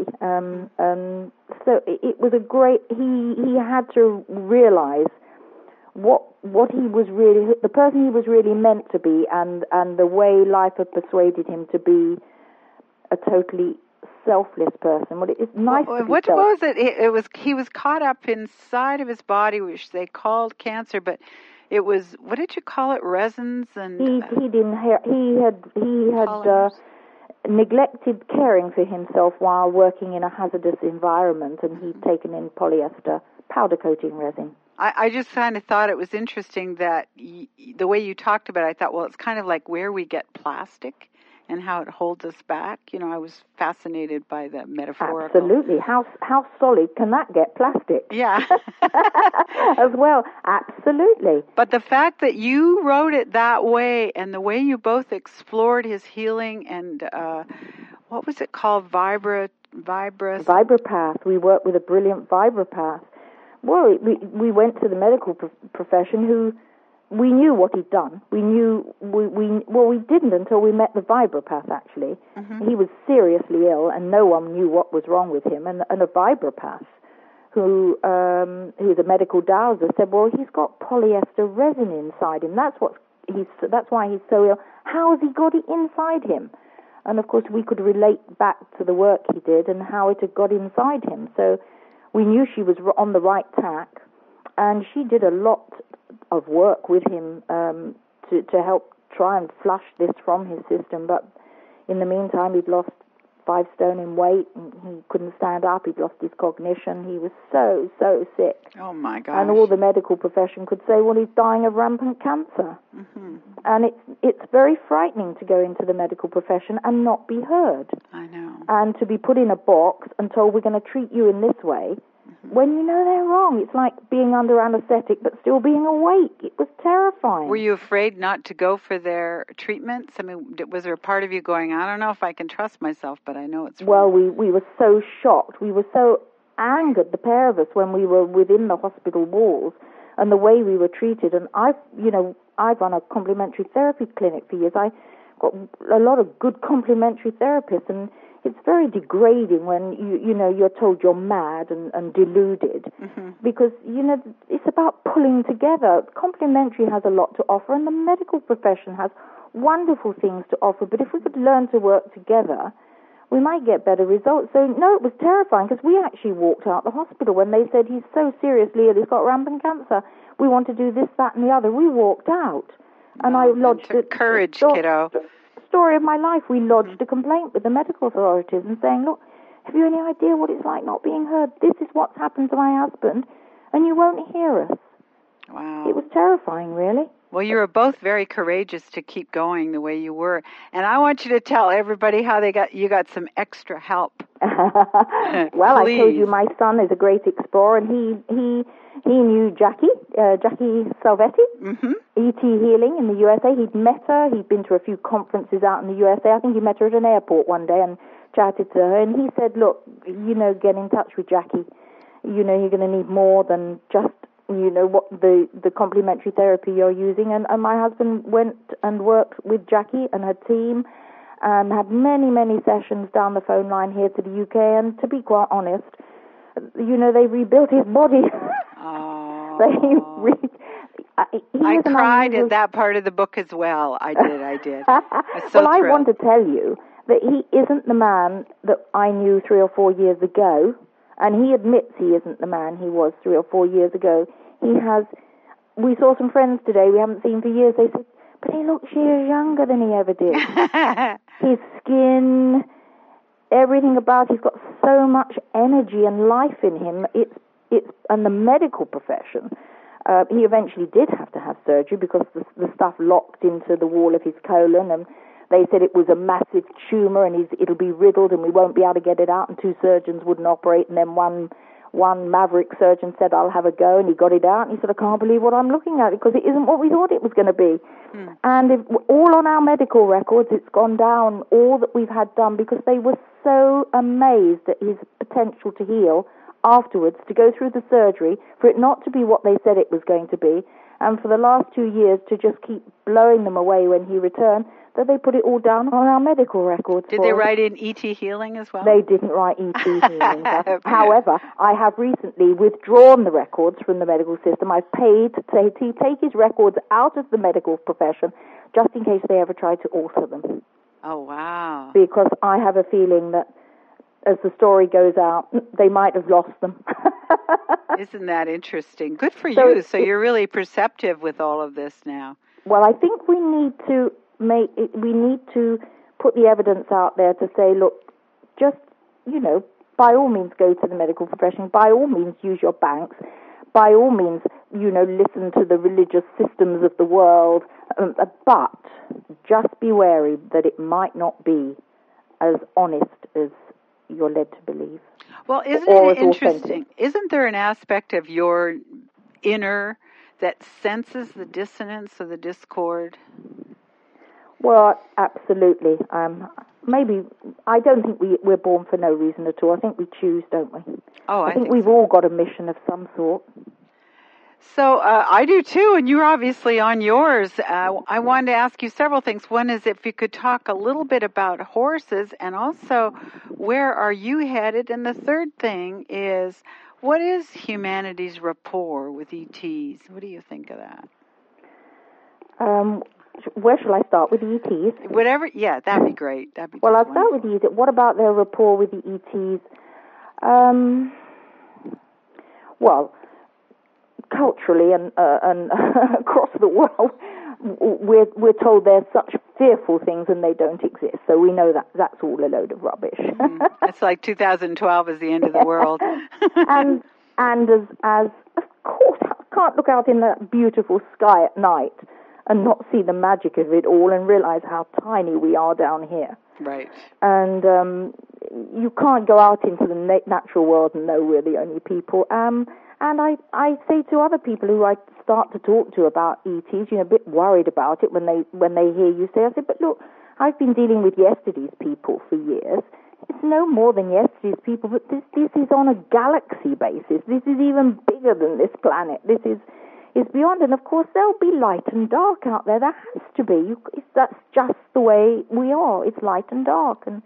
B: So it was a great, he had to realize what he was really, the person he was really meant to be, and the way life had persuaded him to be a totally selfless person. Well, it's nice to be
A: what was it? It was, he was caught up inside of his body, which they called cancer, but it was, what did you call it? Resins and
B: he had neglected caring for himself while working in a hazardous environment, and he'd taken in polyester powder coating resin.
A: I just kind of thought it was interesting that the way you talked about it, I thought, well, it's kind of like where we get plastic and how it holds us back. I was fascinated by the metaphorical.
B: Absolutely. How solid can that get, plastic?
A: Yeah.
B: As well. Absolutely.
A: But the fact that you wrote it that way, and the way you both explored his healing, and what was it called? Vibrapath.
B: We worked with a brilliant Vibrapath. Well, we went to the medical profession who, we knew what he'd done. We didn't until we met the Vibrapath, actually. Mm-hmm. He was seriously ill, and no one knew what was wrong with him. And a Vibrapath, who's a medical dowser, said, well, he's got polyester resin inside him. That's why he's so ill. How has he got it inside him? And, of course, we could relate back to the work he did and how it had got inside him. So we knew she was on the right tack, and she did a lot of work with him to help try and flush this from his system. But in the meantime, he'd lost 5 stone in weight, and he couldn't stand up. He'd lost his cognition. He was so, so sick.
A: Oh, my gosh.
B: And all the medical profession could say, well, he's dying of rampant cancer.
A: Mm-hmm.
B: And it's very frightening to go into the medical profession and not be heard.
A: I know.
B: And to be put in a box and told, we're going to treat you in this way, when you know they're wrong. It's like being under anesthetic but still being awake. It was terrifying.
A: Were you afraid not to go for their treatments? I mean, was there a part of you going, I don't know if I can trust myself, but I know it's wrong?
B: Well, we were so shocked. We were so angered, the pair of us, when we were within the hospital walls and the way we were treated. And I've run a complementary therapy clinic for years. I got a lot of good complementary therapists, and it's very degrading when you're told you're mad and deluded, because it's about pulling together. Complementary has a lot to offer, and the medical profession has wonderful things to offer. But if we could learn to work together, we might get better results. So no, it was terrifying, because we actually walked out the hospital when they said he's so seriously ill, he's got rampant cancer. We want to do this, that, and the other. We walked out, and I lodged
A: courage, kiddo.
B: Story of my life. We lodged a complaint with the medical authorities and saying, look, have you any idea what it's like not being heard? This is what's happened to my husband, and you won't hear us.
A: Wow.
B: It was terrifying, really.
A: Well, you were both very courageous to keep going the way you were. And I want you to tell everybody how you got some extra help.
B: Well, I told you my son is a great explorer, and he knew Jackie Salvetti, E.T. Healing in the USA. He'd met her. He'd been to a few conferences out in the USA. I think he met her at an airport one day and chatted to her. And he said, look, get in touch with Jackie. You're going to need more than just, what the complementary therapy you're using. And my husband went and worked with Jackie and her team and had many, many sessions down the phone line here to the UK. And to be quite honest, they rebuilt his body.
A: Oh.
B: I
A: cried at that part of the book as well. I did.
B: Well, I want to tell you that he isn't the man that I knew 3 or 4 years ago, and he admits he isn't the man he was 3 or 4 years ago. We saw some friends today we haven't seen for years. They said, but he looks years younger than he ever did. His skin, everything about, he's got so much energy and life in him. And the medical profession, he eventually did have to have surgery because the stuff locked into the wall of his colon, and they said it was a massive tumor and it'll be riddled and we won't be able to get it out, and 2 surgeons wouldn't operate, and then one maverick surgeon said, I'll have a go, and he got it out, and he said, I can't believe what I'm looking at, because it isn't what we thought it was going to be. And all on our medical records, it's gone down, all that we've had done, because they were so amazed at his potential to heal afterwards, to go through the surgery, for it not to be what they said it was going to be, and for the last 2 years to just keep blowing them away when he returned, that they put it all down on our medical records.
A: Did they write in E.T. Healing as well?
B: They didn't write E.T. Healing. However, I have recently withdrawn the records from the medical system. I've paid to take his records out of the medical profession, just in case they ever try to alter them.
A: Oh, wow.
B: Because I have a feeling that as the story goes out, they might have lost them.
A: Isn't that interesting? Good for you. So you're really perceptive with all of this now.
B: Well, I think we need to put the evidence out there to say, look, just, by all means go to the medical profession, by all means use your banks, by all means, listen to the religious systems of the world, but just be wary that it might not be as honest as you're led to believe.
A: Well, isn't it interesting? Isn't there an aspect of your inner that senses the dissonance or the discord?
B: Well, absolutely. Maybe, I don't think we're born for no reason at all. I think we choose, don't we?
A: Oh,
B: I think we've all got a mission of some sort.
A: So I do too, and you're obviously on yours. I wanted to ask you several things. One is if you could talk a little bit about horses, and also where are you headed? And the third thing is, What is humanity's rapport with ETs? What do you think of that?
B: Where shall I start with the ETs?
A: Whatever, yeah, that'd be great. That'd be
B: Well, I'll
A: wonderful.
B: start with the ETs. What about their rapport with the ETs? Well, culturally and across the world, we're told there's such fearful things and they don't exist. So we know that that's all a load of rubbish.
A: It's like 2012 is the end of the world.
B: and as of course, I can't look out in that beautiful sky at night and not see the magic of it all and realize how tiny we are down here.
A: Right.
B: And you can't go out into the natural world and know we're the only people. And I say to other people who I start to talk to about ETs, a bit worried about it when they hear you say, I say, but look, I've been dealing with yesterday's people for years. It's no more than yesterday's people, but this is on a galaxy basis. This is even bigger than this planet. This is beyond, and of course there'll be light and dark out there. There has to be. That's just the way we are. It's light and dark, and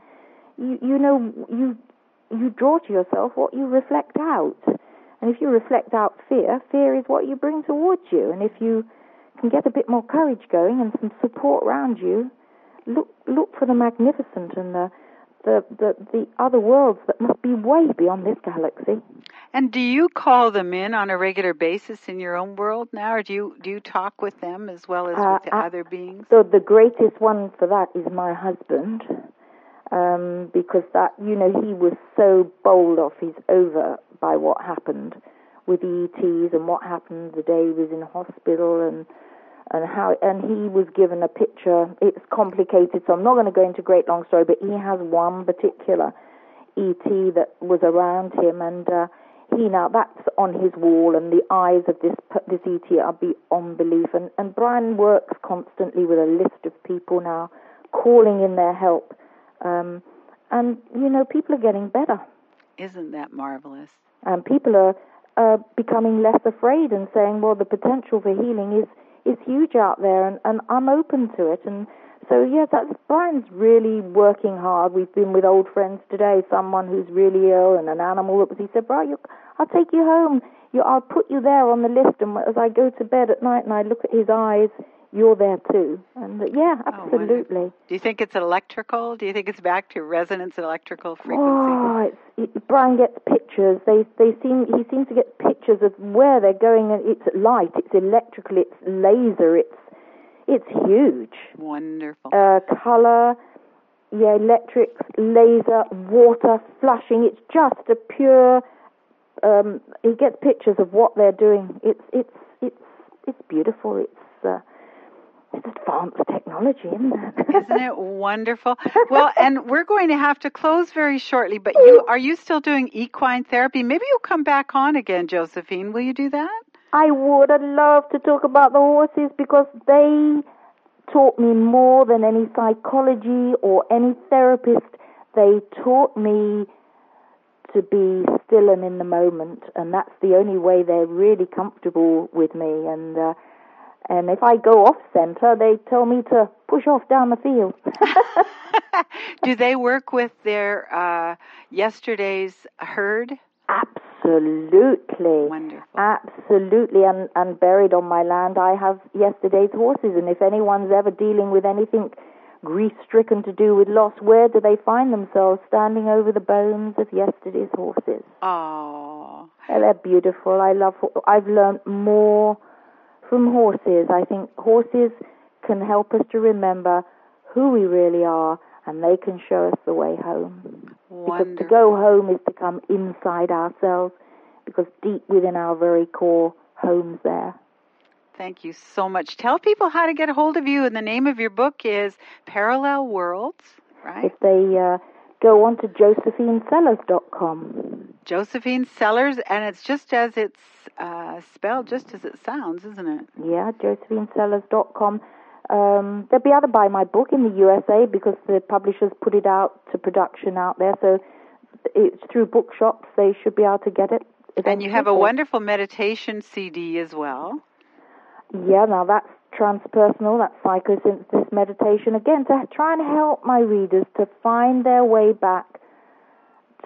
B: you draw to yourself what you reflect out. And if you reflect out fear is what you bring towards you. And if you can get a bit more courage going and some support around you, look for the magnificent and the other worlds that must be way beyond this galaxy.
A: And do you call them in on a regular basis in your own world now, or do you talk with them as well as with the other beings?
B: So the greatest one for that is my husband, because that he was so bowled off. He's over by what happened with the ETs and what happened the day he was in hospital and he was given a picture. It's complicated, so I'm not going to go into a great long story, but he has one particular ET that was around him, and that's on his wall, and the eyes of this ET are beyond belief. And Brian works constantly with a list of people now, calling in their help, and people are getting better.
A: Isn't that marvelous?
B: And people are becoming less afraid and saying, well, the potential for healing is huge out there, and I'm open to it. And so, Brian's really working hard. We've been with old friends today, someone who's really ill and an animal. He said, Brian, I'll take you home. I'll put you there on the list, and as I go to bed at night and I look at his eyes, you're there too. And absolutely.
A: Do you think it's electrical? Do you think it's back to resonance electrical frequency?
B: Oh, Brian gets pictures. He seems to get pictures of where they're going, and it's light, it's electrical, it's laser, it's huge.
A: Wonderful.
B: Color, electric, laser, water, flashing. It's just a pure. He gets pictures of what they're doing. It's beautiful. It's advanced technology, isn't it?
A: Isn't it wonderful? Well, and we're going to have to close very shortly, but are you still doing equine therapy? Maybe you'll come back on again, Josephine. Will you do that?
B: I would. I'd love to talk about the horses because they taught me more than any psychology or any therapist. They taught me to be still and in the moment, and that's the only way they're really comfortable with me. And if I go off center, they tell me to push off down the field.
A: Do they work with their yesterday's herd?
B: Absolutely.
A: Wonderful.
B: Absolutely. And buried on my land, I have yesterday's horses. And if anyone's ever dealing with anything grief-stricken to do with loss, where do they find themselves? Standing over the bones of yesterday's horses.
A: Oh.
B: They're beautiful. I've learned more from horses. I think horses can help us to remember who we really are, and they can show us the way home.
A: Wonderful.
B: Because to go home is to come inside ourselves, because deep within our very core, home's there.
A: Thank you so much. Tell people how to get a hold of you, and the name of your book is Parallel Worlds, right?
B: If they go on to josephinesellers.com.
A: Josephine Sellers, and it's just as it's spelled, just as it sounds, isn't it?
B: Yeah, josephinesellers.com. They'll be able to buy my book in the USA because the publishers put it out to production out there. So it's through bookshops. They should be able to get it.
A: And you have a wonderful meditation CD as well.
B: Yeah, now that's transpersonal, that's psychosynthesis meditation. Again, to try and help my readers to find their way back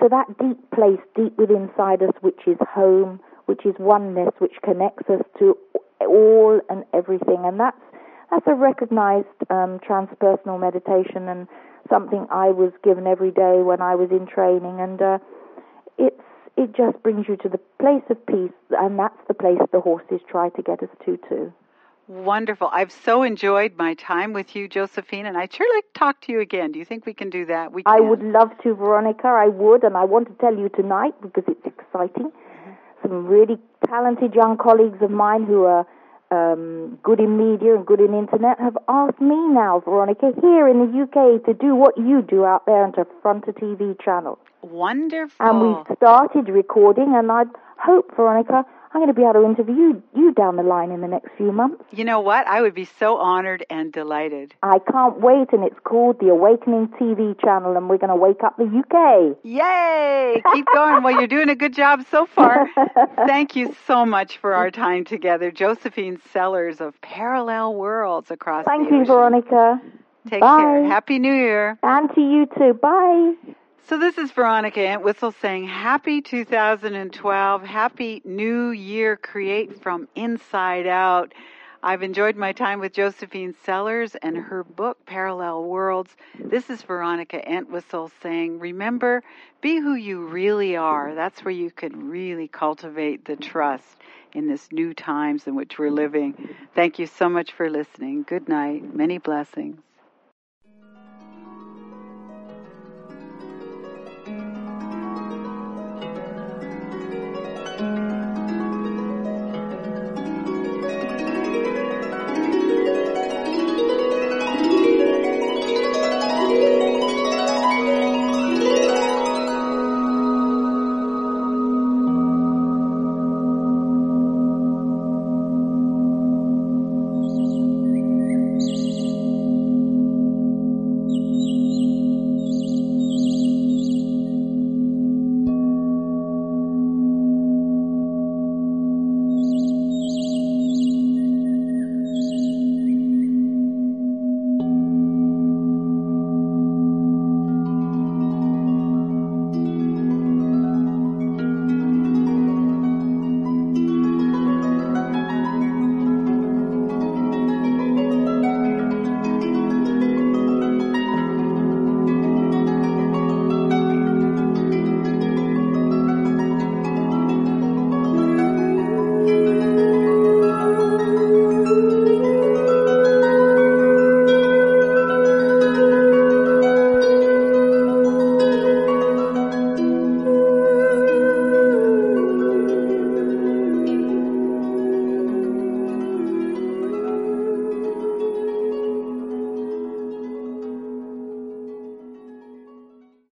B: to that deep place, deep within inside us, which is home, which is oneness, which connects us to all and everything. And that's a recognized transpersonal meditation, and something I was given every day when I was in training. And it just brings you to the place of peace, and that's the place the horses try to get us to too.
A: Wonderful. I've so enjoyed my time with you, Josephine, and I'd sure like to talk to you again. Do you think we can do that? We can.
B: I would love to, Veronica. I would, and I want to tell you tonight, because it's exciting. Some really talented young colleagues of mine who are good in media and good in internet have asked me now, Veronica, here in the UK, to do what you do out there and to front a TV channel.
A: Wonderful.
B: And we've started recording, and I hope, Veronica, I'm going to be able to interview you down the line in the next few months.
A: You know what? I would be so honored and delighted.
B: I can't wait, and it's called the Awakening TV channel, and we're going to wake up the UK.
A: Yay! Keep going. Well, you're doing a good job so far. Thank you so much for our time together. Josephine Sellers of Parallel Worlds across the ocean.
B: Thank you, Veronica.
A: Take
B: Bye.
A: care. Happy New Year.
B: And to you too. Bye.
A: So this is Veronica Entwistle saying happy 2012, happy new year, create from inside out. I've enjoyed my time with Josephine Sellers and her book, Parallel Worlds. This is Veronica Entwistle saying, remember, be who you really are. That's where you can really cultivate the trust in this new times in which we're living. Thank you so much for listening. Good night. Many blessings.